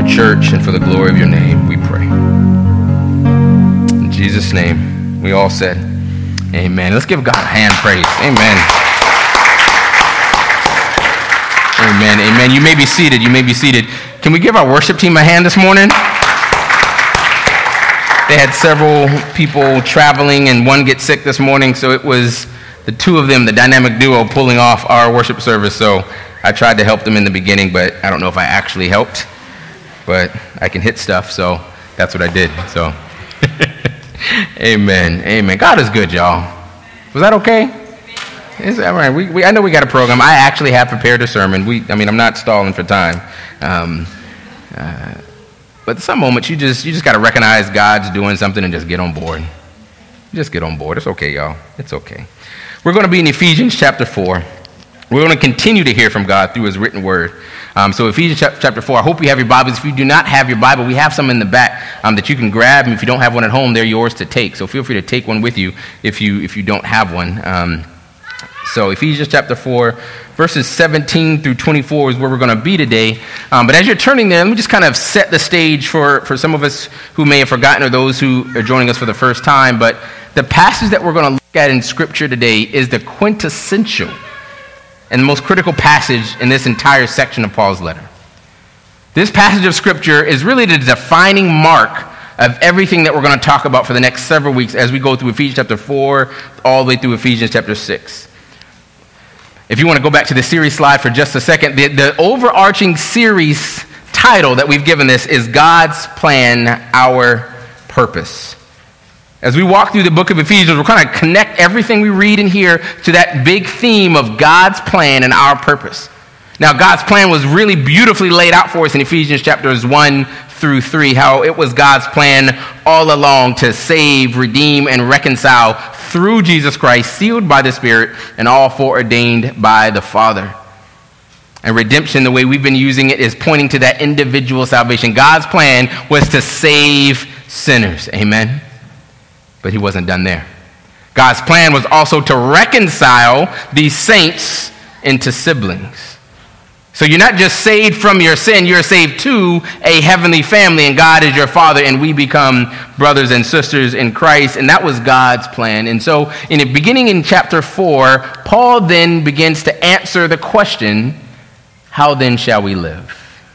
your church, and for the glory of your name, we pray. In Jesus' name, we all said, amen. Let's give God a hand praise. Amen. Amen. Amen. You may be seated. You may be seated. Can we give our worship team a hand this morning? They had several people traveling and one get sick this morning, so it was the two of them, the dynamic duo, pulling off our worship service. So I tried to help them in the beginning, but I don't know if I actually helped. But I can hit stuff, so that's what I did. So, amen. Amen. God is good, y'all. Was that okay? Is that right? I know we got a program. I actually have prepared a sermon. I'm not stalling for time. But some moments you just got to recognize God's doing something and just get on board. Just get on board. It's okay, y'all. It's okay. We're going to be in Ephesians chapter 4. We're going to continue to hear from God through his written word. So Ephesians chapter 4, I hope you have your Bibles. If you do not have your Bible, we have some in the back that you can grab. And if you don't have one at home, they're yours to take. So feel free to take one with you if you don't have one. So Ephesians chapter 4, verses 17 through 24 is where we're going to be today. But as you're turning there, let me just kind of set the stage for some of us who may have forgotten or those who are joining us for the first time. But the passage that we're going to look at in Scripture today is the quintessential and the most critical passage in this entire section of Paul's letter. This passage of Scripture is really the defining mark of everything that we're going to talk about for the next several weeks as we go through Ephesians chapter 4 all the way through Ephesians chapter 6. If you want to go back to the series slide for just a second, the overarching series title that we've given this is God's Plan, Our Purpose. As we walk through the book of Ephesians, we're going to connect everything we read in here to that big theme of God's plan and our purpose. Now, God's plan was really beautifully laid out for us in Ephesians chapters 1 through 3, how it was God's plan all along to save, redeem, and reconcile through Jesus Christ, sealed by the Spirit, and all foreordained by the Father. And redemption, the way we've been using it, is pointing to that individual salvation. God's plan was to save sinners. Amen? But he wasn't done there. God's plan was also to reconcile these saints into siblings. So you're not just saved from your sin, you're saved to a heavenly family, and God is your Father, and we become brothers and sisters in Christ, and that was God's plan. And so beginning in chapter 4, Paul then begins to answer the question, how then shall we live?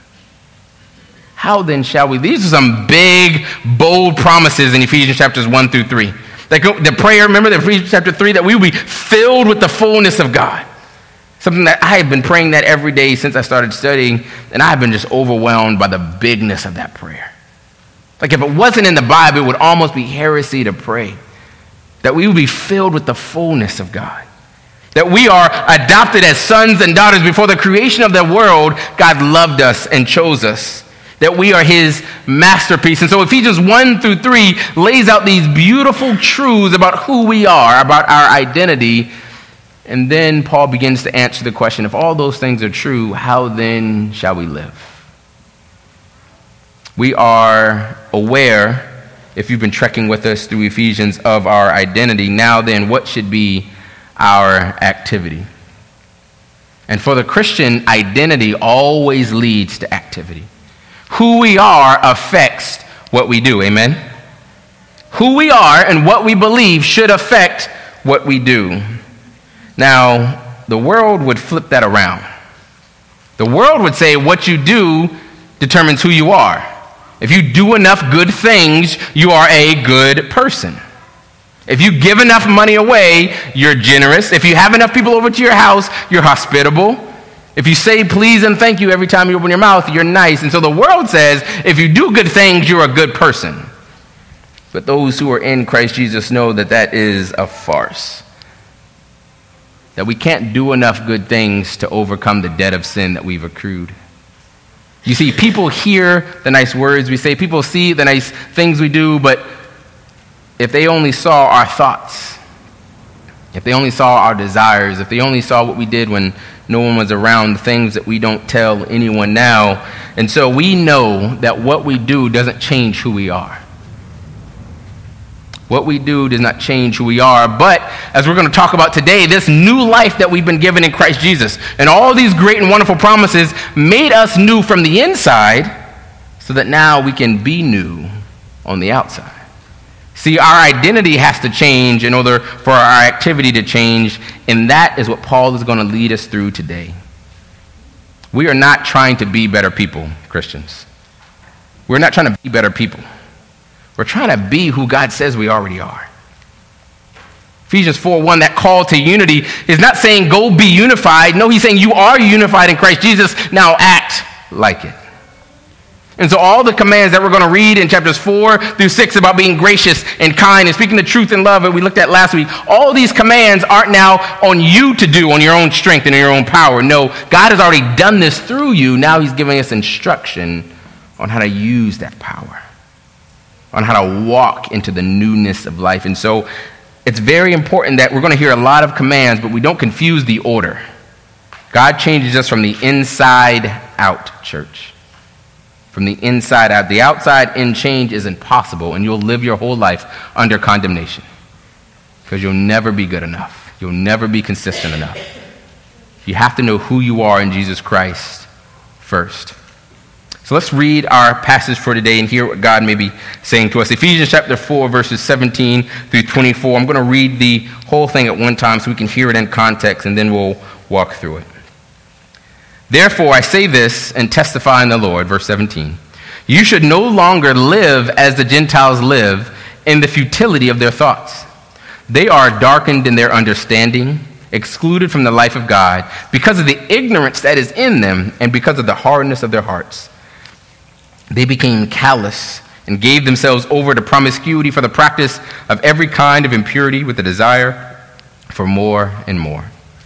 How then shall we? These are some big, bold promises in Ephesians chapters 1 through 3. The prayer, remember the Ephesians chapter 3, that we will be filled with the fullness of God. Something that I have been praying that every day since I started studying, and I've been just overwhelmed by the bigness of that prayer. Like if it wasn't in the Bible, it would almost be heresy to pray. That we would be filled with the fullness of God. That we are adopted as sons and daughters before the creation of the world. God loved us and chose us. That we are his masterpiece. And so Ephesians 1 through 3 lays out these beautiful truths about who we are, about our identity. And then Paul begins to answer the question, if all those things are true, how then shall we live? We are aware, if you've been trekking with us through Ephesians, of our identity. Now then, what should be our activity? And for the Christian, identity always leads to activity. Who we are affects what we do, amen? Who we are and what we believe should affect what we do. Now, the world would flip that around. The world would say what you do determines who you are. If you do enough good things, you are a good person. If you give enough money away, you're generous. If you have enough people over to your house, you're hospitable. If you say please and thank you every time you open your mouth, you're nice. And so the world says if you do good things, you're a good person. But those who are in Christ Jesus know that that is a farce. That we can't do enough good things to overcome the debt of sin that we've accrued. You see, people hear the nice words we say, people see the nice things we do, but if they only saw our thoughts, if they only saw our desires, if they only saw what we did when no one was around, the things that we don't tell anyone now. And so we know that what we do doesn't change who we are. What we do does not change who we are. But as we're going to talk about today, this new life that we've been given in Christ Jesus and all these great and wonderful promises made us new from the inside. so that now we can be new on the outside. See, our identity has to change in order for our activity to change, and that is what Paul is going to lead us through today. We are not trying to be better people, Christians. We're not trying to be better people. We're trying to be who God says we already are. Ephesians 4:1, that call to unity is not saying go be unified. No, he's saying you are unified in Christ Jesus. Now act like it. And so all the commands that we're going to read in chapters 4 through 6 about being gracious and kind and speaking the truth in love that we looked at last week, all these commands aren't now on you to do on your own strength and your own power. No, God has already done this through you. Now he's giving us instruction on how to use that power, on how to walk into the newness of life. And so it's very important that we're going to hear a lot of commands, but we don't confuse the order. God changes us from the inside out, church. From the inside out. The outside in change is impossible, and you'll live your whole life under condemnation because you'll never be good enough. You'll never be consistent enough. You have to know who you are in Jesus Christ first. So let's read our passage for today and hear what God may be saying to us. Ephesians chapter 4, verses 17 through 24. I'm going to read the whole thing at one time so we can hear it in context, and then we'll walk through it. Therefore, I say this and testify in the Lord, verse 17. You should no longer live as the Gentiles live in the futility of their thoughts. They are darkened in their understanding, excluded from the life of God because of the ignorance that is in them and because of the hardness of their hearts. They became callous and gave themselves over to promiscuity for the practice of every kind of impurity with a desire for more and more.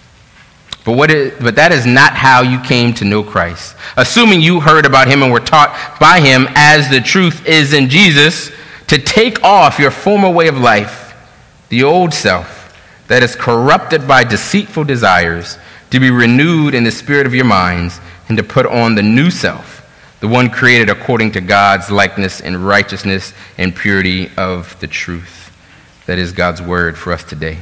But that is not how you came to know Christ. Assuming you heard about him and were taught by him as the truth is in Jesus, to take off your former way of life, the old self that is corrupted by deceitful desires, to be renewed in the spirit of your minds, and to put on the new self, the one created according to God's likeness and righteousness and purity of the truth. That is God's word for us today.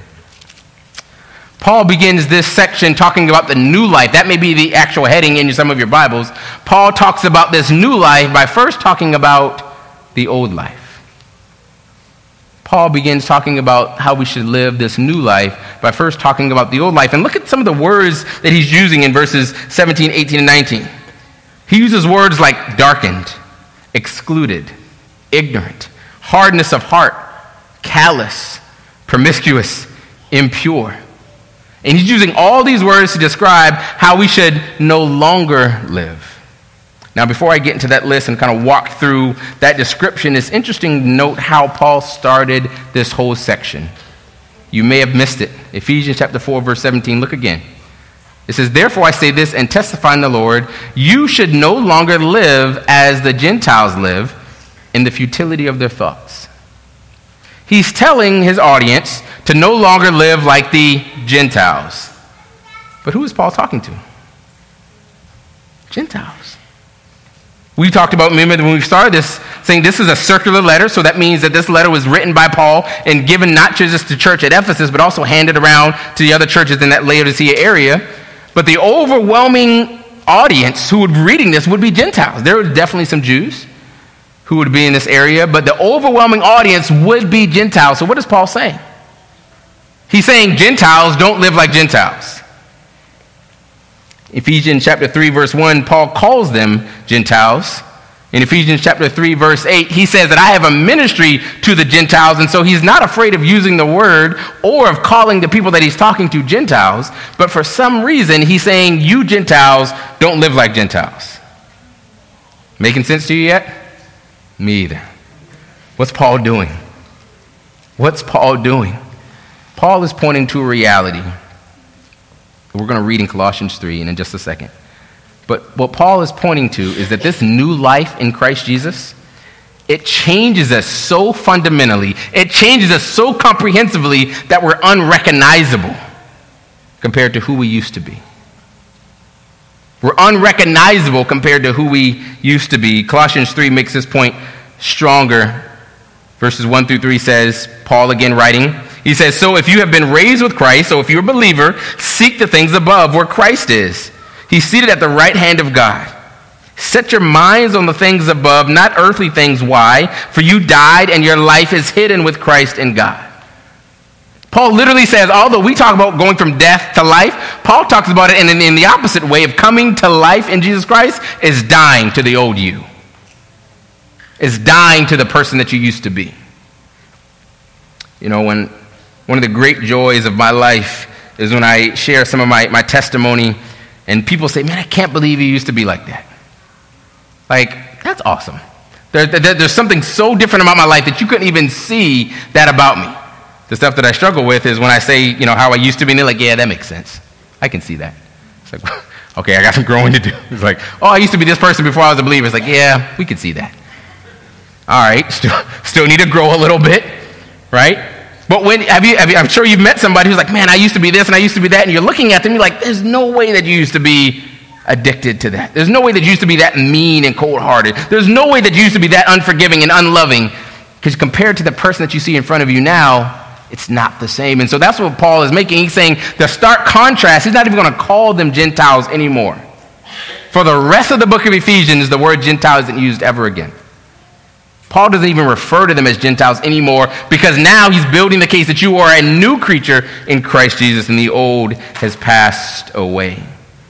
Paul begins this section talking about the new life. That may be the actual heading in some of your Bibles. Paul talks about this new life by first talking about the old life. Paul begins talking about how we should live this new life by first talking about the old life. And look at some of the words that he's using in verses 17, 18, and 19. He uses words like darkened, excluded, ignorant, hardness of heart, callous, promiscuous, impure. And he's using all these words to describe how we should no longer live. Now, before I get into that list and kind of walk through that description, it's interesting to note how Paul started this whole section. You may have missed it. Ephesians chapter 4, verse 17. Look again. It says, therefore I say this and testify in the Lord, you should no longer live as the Gentiles live in the futility of their thoughts. He's telling his audience to no longer live like the Gentiles. But who is Paul talking to? Gentiles. We talked about, remember when we started this, saying this is a circular letter, so that means that this letter was written by Paul and given not just to the church at Ephesus, but also handed around to the other churches in that Laodicea area. But the overwhelming audience who would be reading this would be Gentiles. There were definitely some Jews who would be in this area, but the overwhelming audience would be Gentiles. So what is Paul saying? He's saying Gentiles don't live like Gentiles. Ephesians chapter 3, verse 1, Paul calls them Gentiles. In Ephesians chapter 3, verse 8, he says that I have a ministry to the Gentiles, and so he's not afraid of using the word or of calling the people that he's talking to Gentiles, but for some reason he's saying you Gentiles don't live like Gentiles. Making sense to you yet? Me either. What's Paul doing? What's Paul doing? Paul is pointing to a reality. We're going to read in Colossians 3 and in just a second. But what Paul is pointing to is that this new life in Christ Jesus, it changes us so fundamentally, it changes us so comprehensively that we're unrecognizable compared to who we used to be. We're unrecognizable compared to who we used to be. Colossians 3 makes this point stronger. Verses 1 through 3 says, Paul again writing, he says, so if you have been raised with Christ, so if you're a believer, seek the things above where Christ is. He's seated at the right hand of God. Set your minds on the things above, not earthly things. Why? For you died, and your life is hidden with Christ in God. Paul literally says, although we talk about going from death to life, Paul talks about it in the opposite way of coming to life in Jesus Christ is dying to the old you. Is dying to the person that you used to be. You know, when one of the great joys of my life is when I share some of my testimony and people say, man, I can't believe you used to be like that. Like, that's awesome. There's something so different about my life that you couldn't even see that about me. The stuff that I struggle with is when I say, you know, how I used to be, and they're like, yeah, that makes sense. I can see that. It's like, okay, I got some growing to do. It's like, oh, I used to be this person before I was a believer. It's like, yeah, we can see that. All right, still need to grow a little bit, right? But I'm sure you've met somebody who's like, man, I used to be this and I used to be that, and you're looking at them, you're like, there's no way that you used to be addicted to that. There's no way that you used to be that mean and cold-hearted. There's no way that you used to be that unforgiving and unloving, because compared to the person that you see in front of you now, it's not the same. And so that's what Paul is making. He's saying the stark contrast, he's not even going to call them Gentiles anymore. For the rest of the book of Ephesians, the word Gentile isn't used ever again. Paul doesn't even refer to them as Gentiles anymore because now he's building the case that you are a new creature in Christ Jesus and the old has passed away.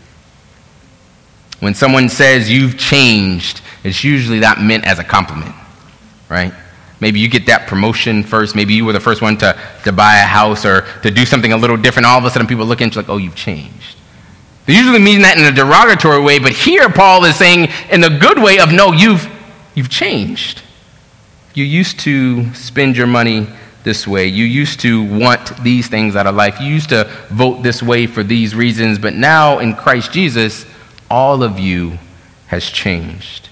When someone says you've changed, it's usually not meant as a compliment, right? Maybe you get that promotion first. Maybe you were the first one to buy a house or to do something a little different. All of a sudden people look at you like, oh, you've changed. They usually mean that in a derogatory way, but here Paul is saying in the good way of, no, you've changed. You used to spend your money this way. You used to want these things out of life. You used to vote this way for these reasons, but now in Christ Jesus, all of you has changed.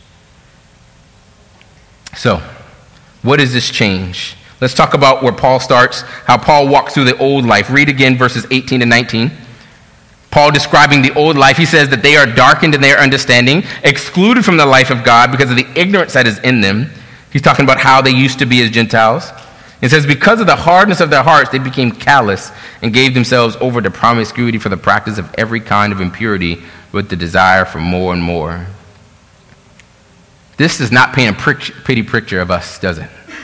So, what is this change? Let's talk about where Paul starts, how Paul walks through the old life. Read again verses 18 and 19. Paul describing the old life, he says that they are darkened in their understanding, excluded from the life of God because of the ignorance that is in them. He's talking about how they used to be as Gentiles. It says, because of the hardness of their hearts, they became callous and gave themselves over to promiscuity for the practice of every kind of impurity with the desire for more and more. This does not paint a pretty picture of us, does it?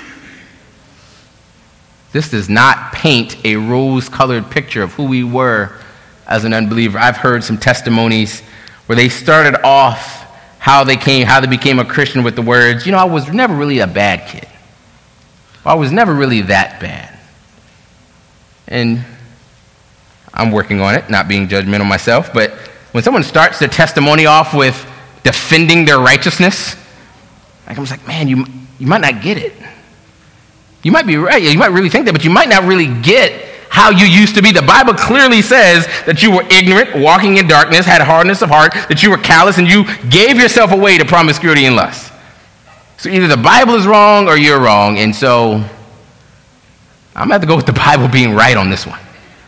This does not paint a rose-colored picture of who we were as an unbeliever. I've heard some testimonies where they started off how they became a Christian with the words, I was never really a bad kid. I was never really that bad. And I'm working on it, not being judgmental myself, but when someone starts their testimony off with defending their righteousness, I'm just like, man, you might not get it. You might be right, you might really think that, but you might not really get how you used to be. The Bible clearly says that you were ignorant, walking in darkness, had hardness of heart, that you were callous, and you gave yourself away to promiscuity and lust. So either the Bible is wrong or you're wrong, and so I'm going to have to go with the Bible being right on this one.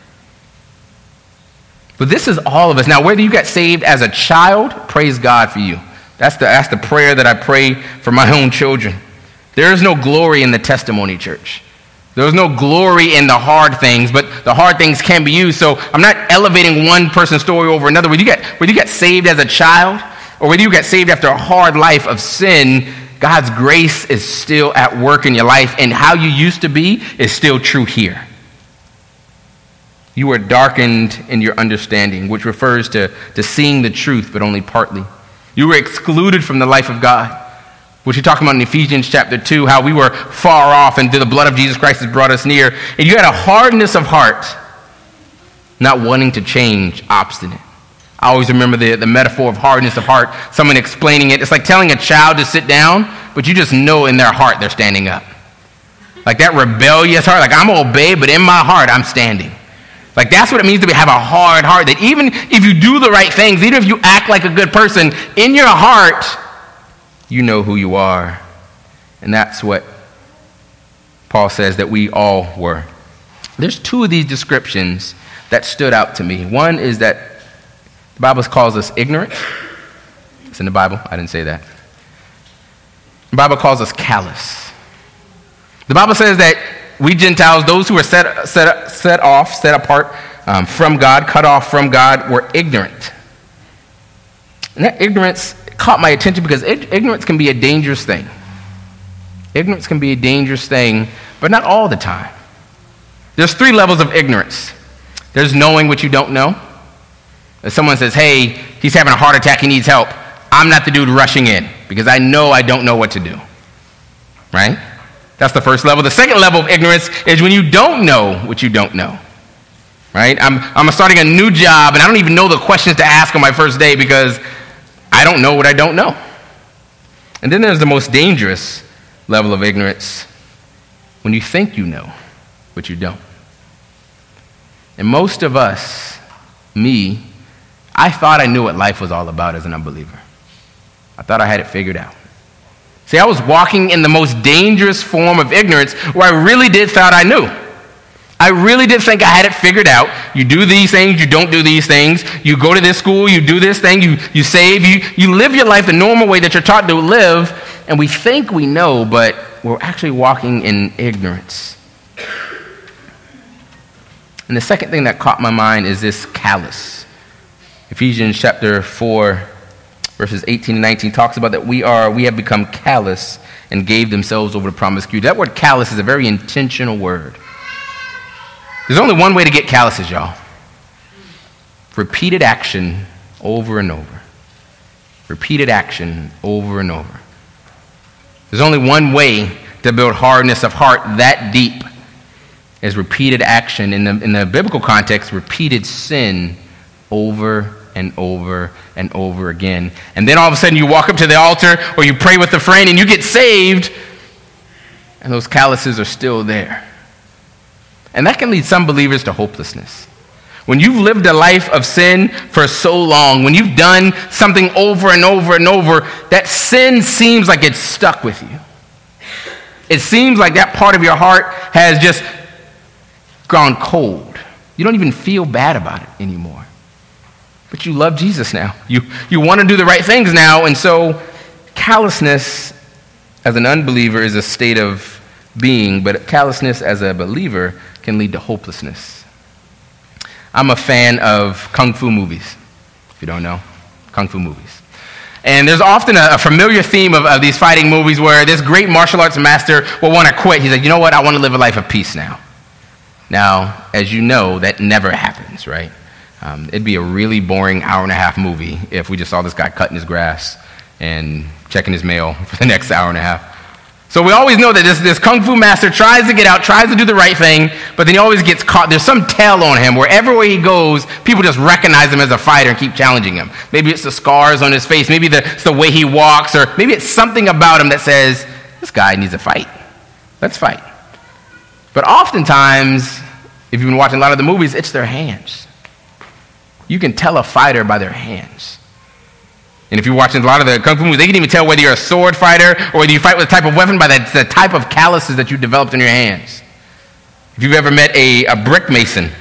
But this is all of us. Now, whether you got saved as a child, praise God for you. That's the prayer that I pray for my own children. There is no glory in the testimony, church. There's no glory in the hard things, but the hard things can be used. So I'm not elevating one person's story over another. Whether you get saved as a child or whether you get saved after a hard life of sin, God's grace is still at work in your life, and how you used to be is still true here. You were darkened in your understanding, which refers to seeing the truth, but only partly. You were excluded from the life of God, which you're talking about in Ephesians chapter 2, how we were far off and the blood of Jesus Christ has brought us near. And you had a hardness of heart, not wanting to change, obstinate. I always remember the metaphor of hardness of heart, someone explaining it. It's like telling a child to sit down, but you just know in their heart they're standing up. Like that rebellious heart, like I'm going to obey, but in my heart I'm standing. Like that's what it means to have a hard heart, that even if you do the right things, even if you act like a good person, in your heart, you know who you are. And that's what Paul says that we all were. There's two of these descriptions that stood out to me. One is that the Bible calls us ignorant. It's in the Bible. I didn't say that. The Bible calls us callous. The Bible says that we Gentiles, those who are set apart from God, cut off from God, were ignorant. And that ignorance caught my attention because ignorance can be a dangerous thing. Ignorance can be a dangerous thing, but not all the time. There's 3 levels of ignorance. There's knowing what you don't know. If someone says, hey, he's having a heart attack, he needs help, I'm not the dude rushing in because I know I don't know what to do. Right? That's the first level. The second level of ignorance is when you don't know what you don't know. Right? I'm starting a new job and I don't even know the questions to ask on my first day because I don't know what I don't know. And then there's the most dangerous level of ignorance when you think you know what you don't. And most of us, me, I thought I knew what life was all about as an unbeliever. I thought I had it figured out. See, I was walking in the most dangerous form of ignorance where I really did thought I knew. I really did think I had it figured out. You do these things, you don't do these things. You go to this school, you do this thing, you save, you live your life the normal way that you're taught to live, and we think we know, but we're actually walking in ignorance. And the second thing that caught my mind is this callous. Ephesians chapter 4, verses 18 and 19 talks about that we have become callous and gave themselves over to promiscuity. That word callous is a very intentional word. There's only one way to get calluses, y'all. Repeated action over and over. Repeated action over and over. There's only one way to build hardness of heart that deep is repeated action. In the biblical context, repeated sin over and over and over again. And then all of a sudden you walk up to the altar or you pray with a friend and you get saved and those calluses are still there. And that can lead some believers to hopelessness. When you've lived a life of sin for so long, when you've done something over and over and over, that sin seems like it's stuck with you. It seems like that part of your heart has just gone cold. You don't even feel bad about it anymore. But you love Jesus now. You want to do the right things now, and so callousness as an unbeliever is a state of being, but callousness as a believer can lead to hopelessness. I'm a fan of kung fu movies, if you don't know, kung fu movies. And there's often a familiar theme of these fighting movies where this great martial arts master will want to quit. He's like, you know what, I want to live a life of peace now. Now, as you know, that never happens, right? It'd be a really boring hour-and-a-half movie if we just saw this guy cutting his grass and checking his mail for the next hour and a half. So we always know that this kung fu master tries to get out, tries to do the right thing, but then he always gets caught. There's some tell on him where everywhere he goes, people just recognize him as a fighter and keep challenging him. Maybe it's the scars on his face. Maybe it's the way he walks, or maybe it's something about him that says, this guy needs a fight. Let's fight. But oftentimes, if you've been watching a lot of the movies, it's their hands. You can tell a fighter by their hands. And if you're watching a lot of the kung fu movies, they can even tell whether you're a sword fighter or whether you fight with a type of weapon by the type of calluses that you developed in your hands. If you've ever met a brick mason,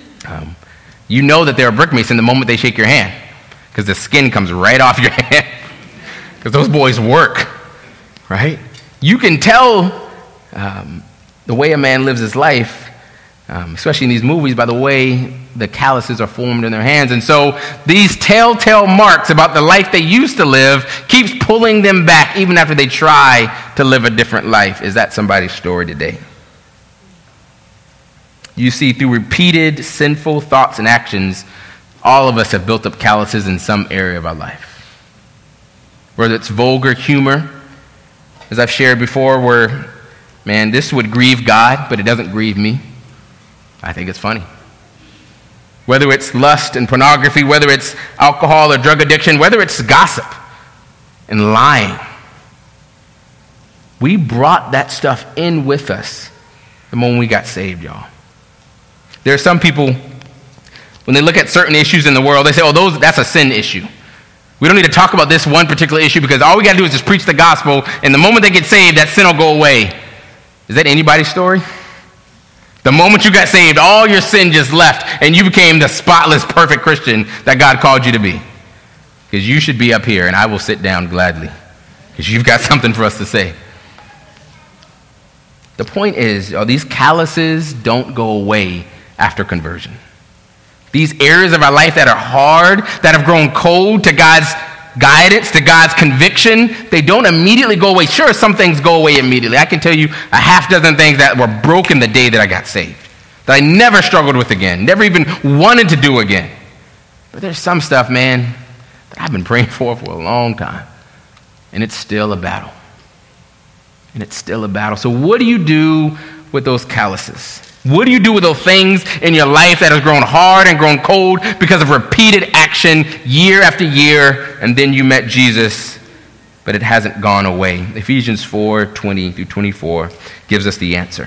you know that they're a brick mason the moment they shake your hand because the skin comes right off your hand because those boys work, right? You can tell the way a man lives his life, especially in these movies, by the way the calluses are formed in their hands. And so these telltale marks about the life they used to live keeps pulling them back even after they try to live a different life. Is that somebody's story today? You see, through repeated sinful thoughts and actions, all of us have built up calluses in some area of our life. Whether it's vulgar humor, as I've shared before, where, man, this would grieve God, but it doesn't grieve me. I think it's funny. Whether it's lust and pornography, whether it's alcohol or drug addiction, whether it's gossip and lying. We brought that stuff in with us the moment we got saved, y'all. There are some people, when they look at certain issues in the world, they say, oh, that's a sin issue. We don't need to talk about this one particular issue because all we got to do is just preach the gospel, and the moment they get saved, that sin will go away. Is that anybody's story? The moment you got saved, all your sin just left, and you became the spotless, perfect Christian that God called you to be. Because you should be up here, and I will sit down gladly, because you've got something for us to say. The point is, these calluses don't go away after conversion. These areas of our life that are hard, that have grown cold to God's guidance, to God's conviction, they don't immediately go away. Sure, some things go away immediately. I can tell you a half dozen things that were broken the day that I got saved, that I never struggled with again, never even wanted to do again. But there's some stuff, man, that I've been praying for a long time, and it's still a battle. And it's still a battle. So what do you do with those calluses? What do you do with those things in your life that has grown hard and grown cold because of repeated action year after year, and then you met Jesus, but it hasn't gone away? Ephesians 4:20 through 24 gives us the answer.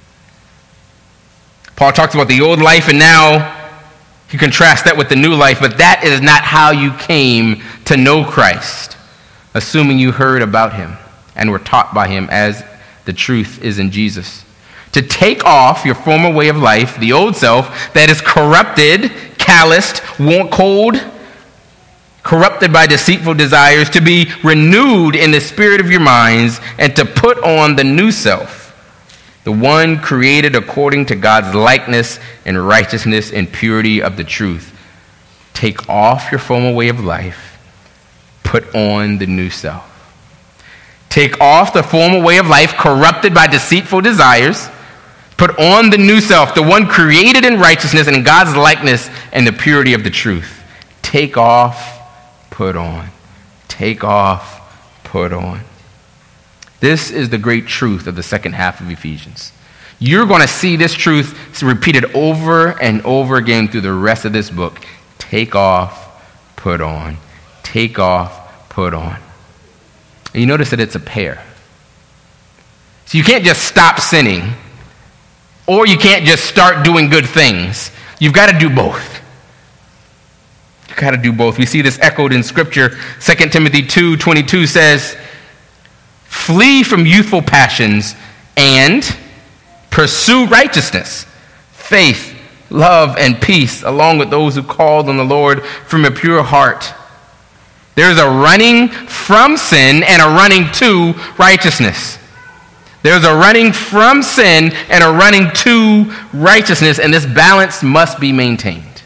Paul talks about the old life, and now he contrasts that with the new life, but that is not how you came to know Christ, assuming you heard about him and were taught by him as the truth is in Jesus. To take off your former way of life, the old self that is corrupted, calloused, cold, corrupted by deceitful desires, to be renewed in the spirit of your minds, and to put on the new self, the one created according to God's likeness and righteousness and purity of the truth. Take off your former way of life, put on the new self. Take off the former way of life corrupted by deceitful desires. Put on the new self, the one created in righteousness and in God's likeness and the purity of the truth. Take off, put on. Take off, put on. This is the great truth of the second half of Ephesians. You're going to see this truth repeated over and over again through the rest of this book. Take off, put on. Take off, put on. And you notice that it's a pair. So you can't just stop sinning, or you can't just start doing good things. You've got to do both. You've got to do both. We see this echoed in Scripture. 2 Timothy 2:22 says, flee from youthful passions and pursue righteousness, faith, love, and peace, along with those who called on the Lord from a pure heart. There's a running from sin and a running to righteousness. There's a running from sin and a running to righteousness, and this balance must be maintained.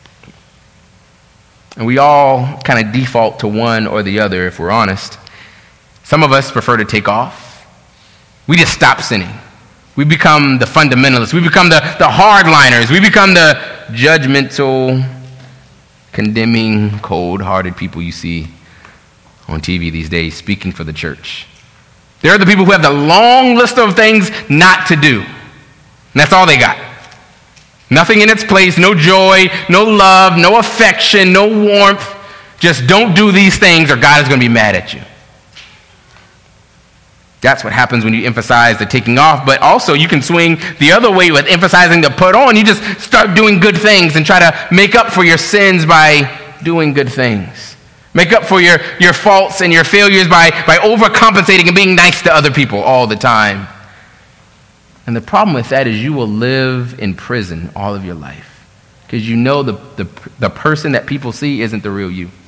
And we all kind of default to one or the other, if we're honest. Some of us prefer to take off. We just stop sinning. We become the fundamentalists. We become the hardliners. We become the judgmental, condemning, cold-hearted people you see on TV these days speaking for the church. They're the people who have the long list of things not to do. And that's all they got. Nothing in its place, no joy, no love, no affection, no warmth. Just don't do these things or God is going to be mad at you. That's what happens when you emphasize the taking off, but also you can swing the other way with emphasizing the put on. You just start doing good things and try to make up for your sins by doing good things. Make up for your faults and your failures by overcompensating and being nice to other people all the time. And the problem with that is you will live in prison all of your life, because you know the person that people see isn't the real you.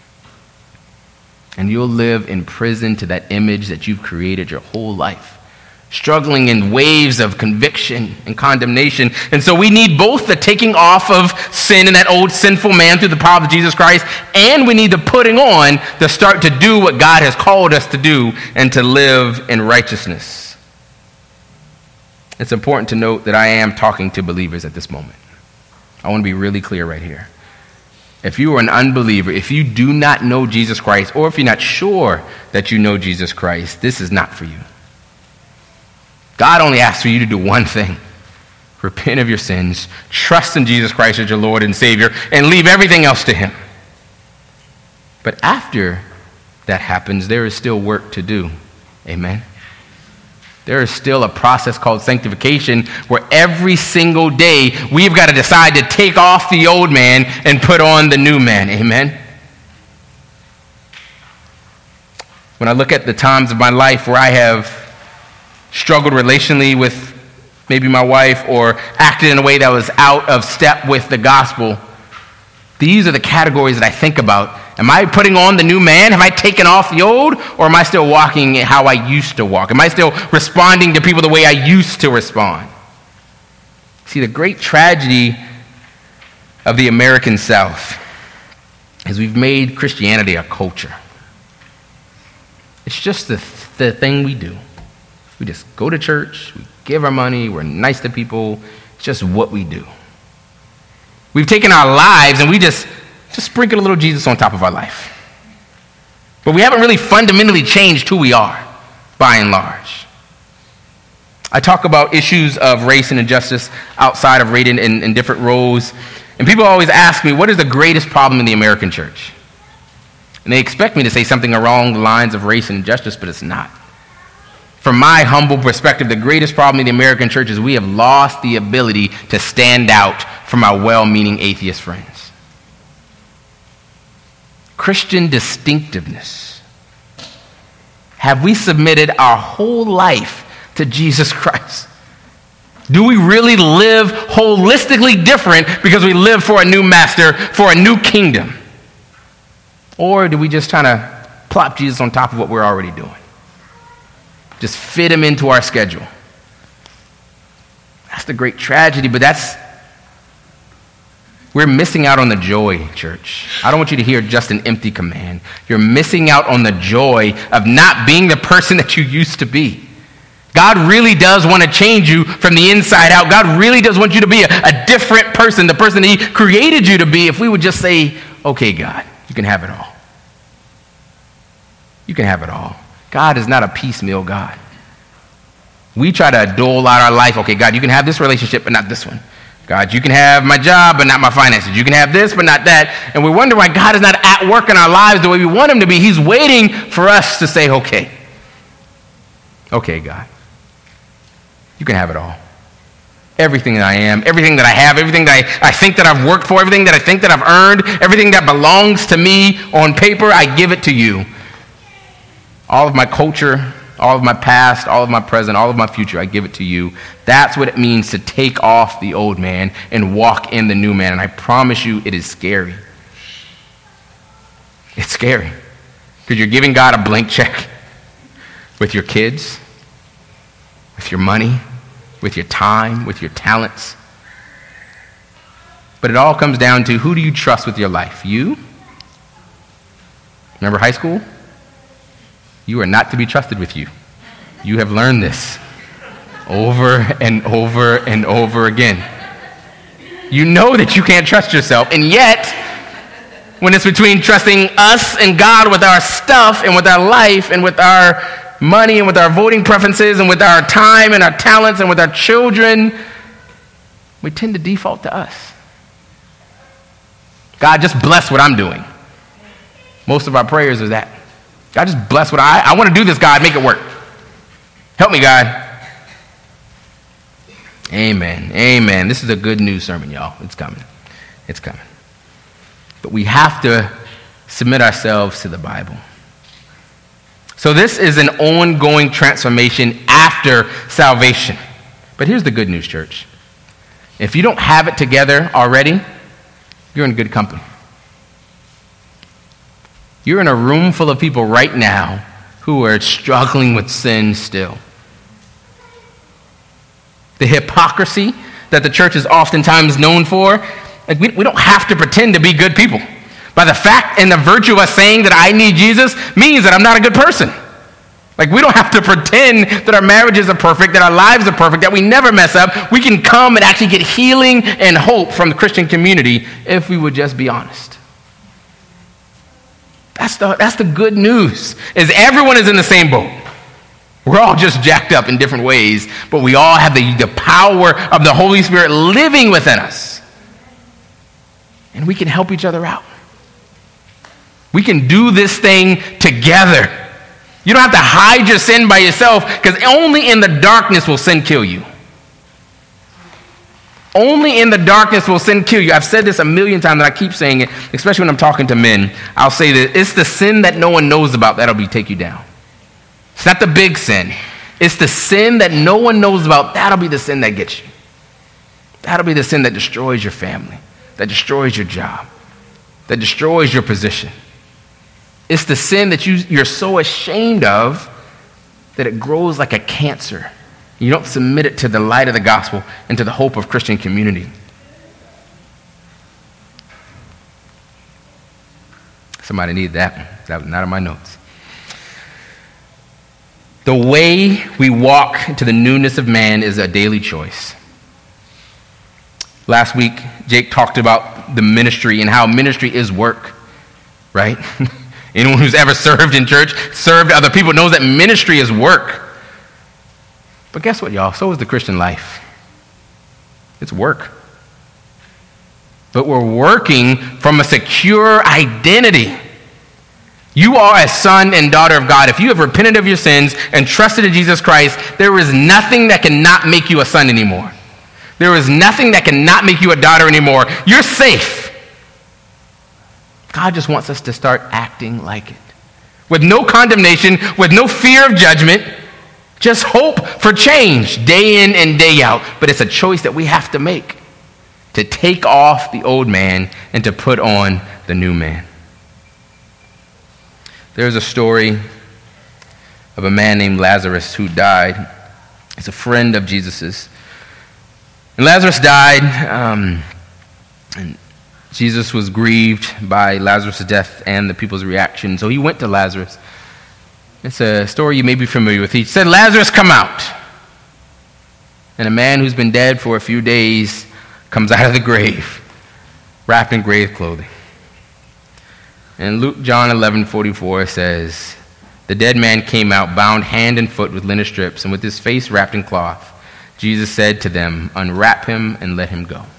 And you'll live in prison to that image that you've created your whole life, struggling in waves of conviction and condemnation. And so we need both the taking off of sin and that old sinful man through the power of Jesus Christ, and we need the putting on to start to do what God has called us to do and to live in righteousness. It's important to note that I am talking to believers at this moment. I want to be really clear right here. If you are an unbeliever, if you do not know Jesus Christ, or if you're not sure that you know Jesus Christ, this is not for you. God only asks for you to do one thing: repent of your sins, trust in Jesus Christ as your Lord and Savior, and leave everything else to him. But after that happens, there is still work to do. Amen? There is still a process called sanctification where every single day we've got to decide to take off the old man and put on the new man. Amen? When I look at the times of my life where I have struggled relationally with maybe my wife or acted in a way that was out of step with the gospel, these are the categories that I think about. Am I putting on the new man? Have I taken off the old? Or am I still walking how I used to walk? Am I still responding to people the way I used to respond? See, the great tragedy of the American South is we've made Christianity a culture. It's just the thing we do. We just go to church, we give our money, we're nice to people. It's just what we do. We've taken our lives and we just sprinkle a little Jesus on top of our life. But we haven't really fundamentally changed who we are, by and large. I talk about issues of race and injustice outside of race in different roles. And people always ask me, what is the greatest problem in the American church? And they expect me to say something along the lines of race and injustice, but it's not. From my humble perspective, the greatest problem in the American church is we have lost the ability to stand out from our well-meaning atheist friends. Christian distinctiveness. Have we submitted our whole life to Jesus Christ? Do we really live holistically different because we live for a new master, for a new kingdom? Or do we just try to plop Jesus on top of what we're already doing? Just fit him into our schedule. That's the great tragedy, but we're missing out on the joy, church. I don't want you to hear just an empty command. You're missing out on the joy of not being the person that you used to be. God really does want to change you from the inside out. God really does want you to be a different person, the person that he created you to be, if we would just say, okay, God, you can have it all. You can have it all. God is not a piecemeal God. We try to dole out our life. Okay, God, you can have this relationship, but not this one. God, you can have my job, but not my finances. You can have this, but not that. And we wonder why God is not at work in our lives the way we want him to be. He's waiting for us to say, okay. Okay, God. You can have it all. Everything that I am, everything that I have, everything that I think that I've worked for, everything that I think that I've earned, everything that belongs to me on paper, I give it to you. All of my culture, all of my past, all of my present, all of my future, I give it to you. That's what it means to take off the old man and walk in the new man. And I promise you, it is scary. It's scary. Because you're giving God a blank check with your kids, with your money, with your time, with your talents. But it all comes down to, who do you trust with your life? You? Remember high school? You are not to be trusted with you. You have learned this over and over and over again. You know that you can't trust yourself, and yet, when it's between trusting us and God with our stuff and with our life and with our money and with our voting preferences and with our time and our talents and with our children, we tend to default to us. God, just bless what I'm doing. Most of our prayers are that. God, just bless what I want to do this, God, make it work. Help me, God. Amen. Amen. This is a good news sermon, y'all. It's coming. It's coming. But we have to submit ourselves to the Bible. So this is an ongoing transformation after salvation. But here's the good news, church. If you don't have it together already, you're in good company. You're in a room full of people right now who are struggling with sin still. The hypocrisy that the church is oftentimes known for, like we don't have to pretend to be good people. By the fact and the virtue of us saying that I need Jesus means that I'm not a good person. Like, we don't have to pretend that our marriages are perfect, that our lives are perfect, that we never mess up. We can come and actually get healing and hope from the Christian community if we would just be honest. That's the good news, is everyone is in the same boat. We're all just jacked up in different ways, but we all have the power of the Holy Spirit living within us. And we can help each other out. We can do this thing together. You don't have to hide your sin by yourself, because only in the darkness will sin kill you. Only in the darkness will sin kill you. I've said this a million times, and I keep saying it, especially when I'm talking to men. I'll say that it's the sin that no one knows about that'll take you down. It's not the big sin. It's the sin that no one knows about. That'll be the sin that gets you. That'll be the sin that destroys your family, that destroys your job, that destroys your position. It's the sin that you're so ashamed of that it grows like a cancer. You don't submit it to the light of the gospel and to the hope of Christian community. Somebody need that. That was not in my notes. The way we walk into the newness of man is a daily choice. Last week, Jake talked about the ministry and how ministry is work, right? Anyone who's ever served in church, served other people, knows that ministry is work. But guess what, y'all? So is the Christian life. It's work. But we're working from a secure identity. You are a son and daughter of God. If you have repented of your sins and trusted in Jesus Christ, there is nothing that cannot make you a son anymore. There is nothing that cannot make you a daughter anymore. You're safe. God just wants us to start acting like it. With no condemnation, with no fear of judgment, just hope for change day in and day out. But it's a choice that we have to make, to take off the old man and to put on the new man. There's a story of a man named Lazarus who died. He's a friend of Jesus's. And Lazarus died, and Jesus was grieved by Lazarus' death and the people's reaction. So he went to Lazarus. It's a story you may be familiar with. He said, "Lazarus, come out." And a man who's been dead for a few days comes out of the grave, wrapped in grave clothing. And John 11:44 says, "The dead man came out, bound hand and foot with linen strips, and with his face wrapped in cloth. Jesus said to them, 'Unwrap him and let him go.'"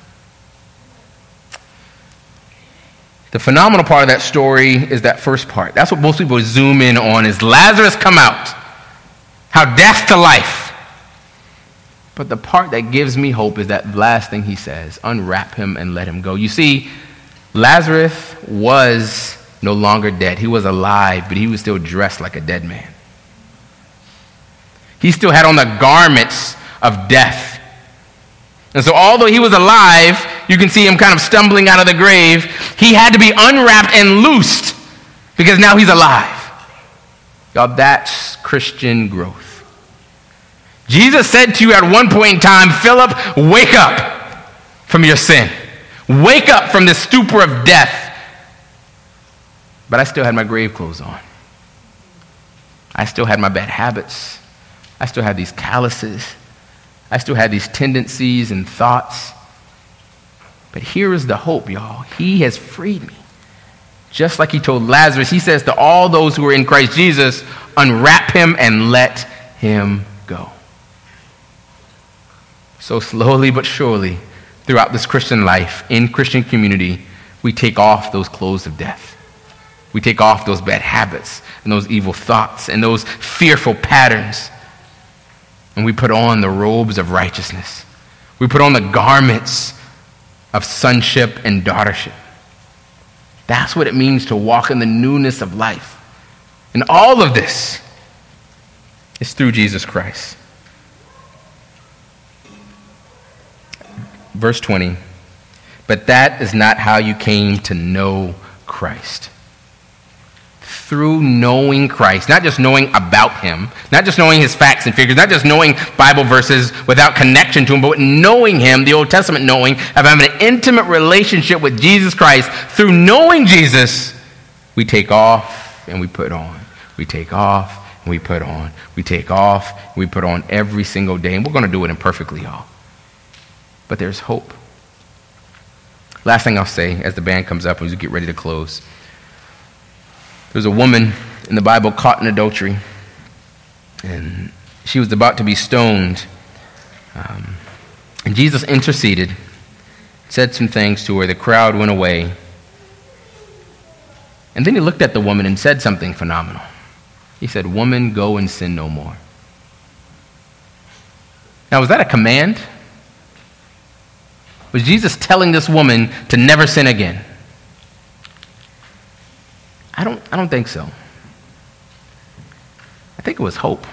The phenomenal part of that story is that first part. That's what most people zoom in on, is Lazarus come out. How death to life. But the part that gives me hope is that last thing he says, "Unwrap him and let him go." You see, Lazarus was no longer dead. He was alive, but he was still dressed like a dead man. He still had on the garments of death. And so although he was alive, you can see him kind of stumbling out of the grave, he had to be unwrapped and loosed because now he's alive. Y'all, that's Christian growth. Jesus said to you at one point in time, "Philip, wake up from your sin. Wake up from this stupor of death." But I still had my grave clothes on. I still had my bad habits. I still had these calluses. I still had these tendencies and thoughts. But here is the hope, y'all. He has freed me. Just like he told Lazarus, he says to all those who are in Christ Jesus, "Unwrap him and let him go." So slowly but surely, throughout this Christian life, in Christian community, we take off those clothes of death. We take off those bad habits and those evil thoughts and those fearful patterns. And we put on the robes of righteousness. We put on the garments of sonship and daughtership. That's what it means to walk in the newness of life. And all of this is through Jesus Christ. Verse 20, "But that is not how you came to know Christ." Through knowing Christ, not just knowing about him, not just knowing his facts and figures, not just knowing Bible verses without connection to him, but knowing him, the Old Testament knowing, of having an intimate relationship with Jesus Christ. Through knowing Jesus, we take off and we put on. We take off and we put on. We take off and we put on every single day. And we're going to do it imperfectly, y'all. But there's hope. Last thing I'll say as the band comes up and we get ready to close. There's a woman in the Bible caught in adultery, and she was about to be stoned. And Jesus interceded, said some things to her. The crowd went away. And then he looked at the woman and said something phenomenal. He said, "Woman, go and sin no more." Now, was that a command? Was Jesus telling this woman to never sin again? I don't think so. I think it was hope.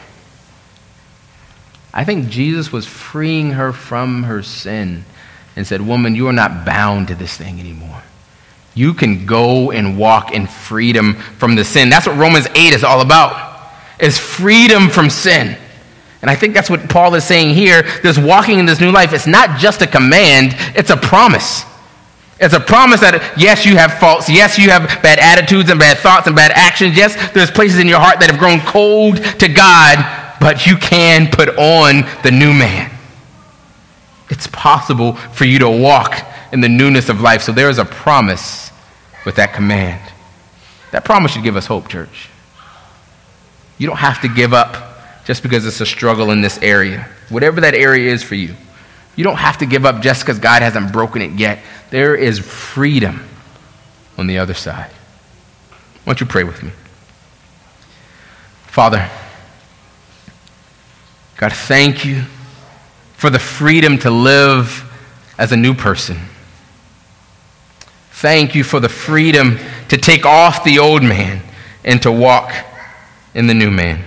I think Jesus was freeing her from her sin and said, "Woman, you are not bound to this thing anymore. You can go and walk in freedom from the sin." That's what Romans 8 is all about, is freedom from sin. And I think that's what Paul is saying here. This walking in this new life, it's not just a command, it's a promise. It's a promise that, yes, you have faults. Yes, you have bad attitudes and bad thoughts and bad actions. Yes, there's places in your heart that have grown cold to God, but you can put on the new man. It's possible for you to walk in the newness of life. So there is a promise with that command. That promise should give us hope, church. You don't have to give up just because it's a struggle in this area. Whatever that area is for you. You don't have to give up just because God hasn't broken it yet. There is freedom on the other side. Why don't you pray with me? Father, God, thank you for the freedom to live as a new person. Thank you for the freedom to take off the old man and to walk in the new man.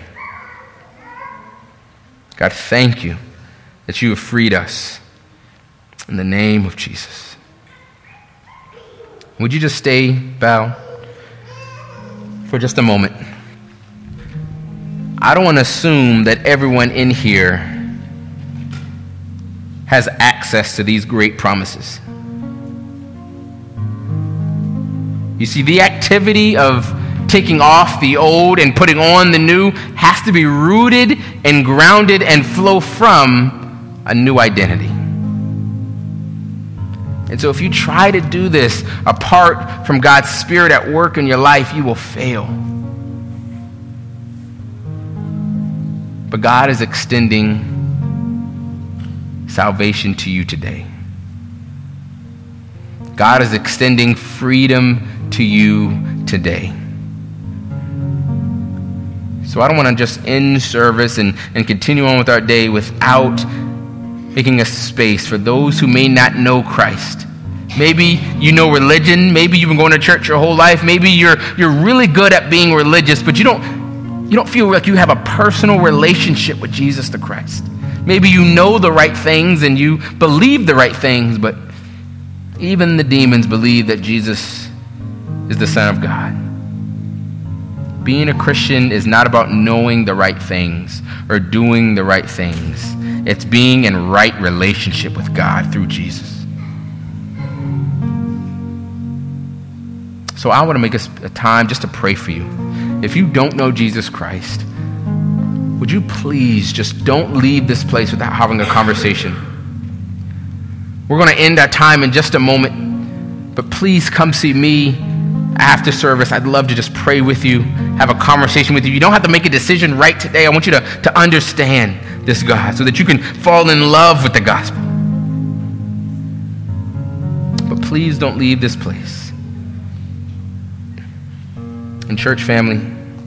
God, thank you that you have freed us in the name of Jesus. Would you just stay, bow, for just a moment? I don't want to assume that everyone in here has access to these great promises. You see, the activity of taking off the old and putting on the new has to be rooted and grounded and flow from a new identity. And so if you try to do this apart from God's Spirit at work in your life, you will fail. But God is extending salvation to you today. God is extending freedom to you today. So I don't want to just end service and continue on with our day without making a space for those who may not know Christ. Maybe you know religion. Maybe you've been going to church your whole life. Maybe you're really good at being religious, but you don't feel like you have a personal relationship with Jesus the Christ. Maybe you know the right things and you believe the right things, but even the demons believe that Jesus is the Son of God. Being a Christian is not about knowing the right things or doing the right things. It's being in right relationship with God through Jesus. So I want to make a time just to pray for you. If you don't know Jesus Christ, would you please just don't leave this place without having a conversation. We're going to end our time in just a moment, but please come see me after service. I'd love to just pray with you, have a conversation with you. You don't have to make a decision right today. I want you to understand this God so that you can fall in love with the gospel. But please don't leave this place. And church family,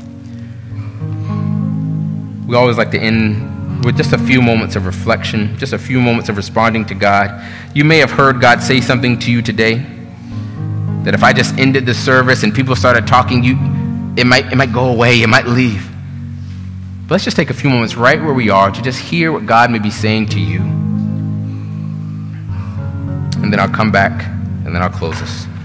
we always like to end with just a few moments of reflection, just a few moments of responding to God. You may have heard God say something to you today, that if I just ended the service and people started talking, it might go away, it might leave. But let's just take a few moments right where we are to just hear what God may be saying to you. And then I'll come back and then I'll close this.